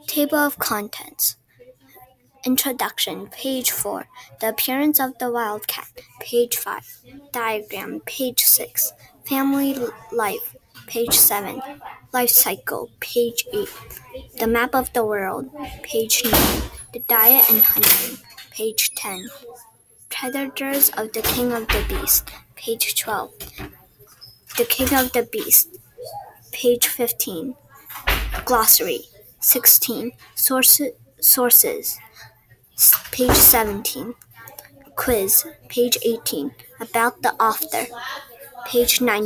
Table of Contents. Introduction, page 4. The Appearance of the Wildcat, page 5. Diagram, page 6. Family Life, page 7. Life Cycle, page 8. The Map of the World, page 9. The Diet and Hunting, page 10. Predators of the King of the Beast, page 12. The King of the Beast, page 15. Glossary, 16. Sources, page 17. Quiz, page 18. About the author, page 19.